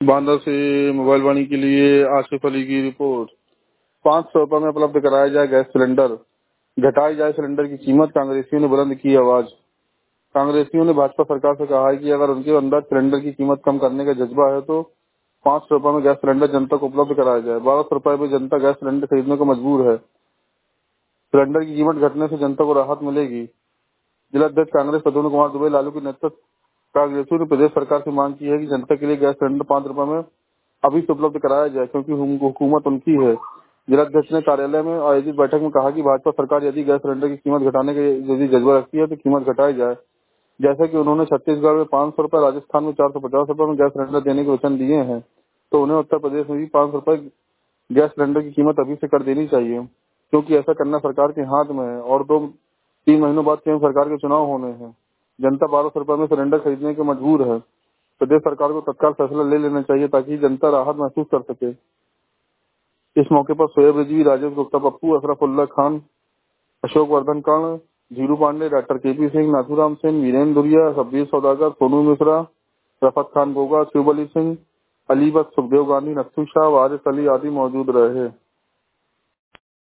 बांदा से मोबाइल वाणी के लिए आसिफ अली की रिपोर्ट। 500 रुपए में उपलब्ध कराया जाए गैस सिलेंडर, घटाई जाए सिलेंडर की कीमत। कांग्रेसियों ने बुलंद की आवाज। कांग्रेसियों ने भाजपा सरकार से कहा है कि अगर उनके अंदर सिलेंडर की कीमत कम करने का जज्बा है तो 500 रुपए में गैस सिलेंडर जनता को उपलब्ध कराया जाए। 1200 रुपए में जनता गैस सिलेंडर खरीदने को मजबूर है। सिलेंडर की कीमत घटने से जनता को राहत मिलेगी। जिला अध्यक्ष कांग्रेस प्रद्युम्न कुमार दुबे लालू के नेतृत्व कांग्रेसियों ने प्रदेश सरकार से मांग की है कि जनता के लिए गैस सिलेंडर 5 रुपए में अभी से उपलब्ध कराया जाए, क्योंकि हुकूमत उनकी है। जिलाध्यक्ष ने कार्यालय में आयोजित बैठक में कहा कि भाजपा सरकार यदि गैस सिलेंडर की कीमत घटाने के यदि जज्बा रखती है तो कीमत घटाई जाए। जैसे कि उन्होंने छत्तीसगढ़ में 500 रुपए, राजस्थान में 450 रुपए में गैस सिलेंडर देने के वचन दिए हैं, तो उन्हें उत्तर प्रदेश में भी 500 रुपए गैस सिलेंडर की कीमत अभी से कर देनी चाहिए, क्योंकि ऐसा करना सरकार के हाथ में है और 2-3 महीनों बाद केंद्र सरकार के चुनाव होने हैं। जनता 1200 रुपए में सिलेंडर खरीदने के मजबूर है। प्रदेश सरकार को तत्काल फैसला ले लेना चाहिए ताकि जनता राहत महसूस कर सके। इस मौके पर शोएब रिजवी, राजेश गुप्ता, पप्पू, अशरफुल्ला खान, अशोक वर्धन कर्ण, जीरू पांडे, डॉक्टर केपी सिंह, नाथूराम सिंह, वीरेंद्र दुरिया, सब्बीर सौदागर, सोनू मिश्रा, रफत खान गोगा, शिव अली सिंह, अली बख्श, सुखदेव गांधी, नक्सू शाह, वारिस अली आदि मौजूद रहे।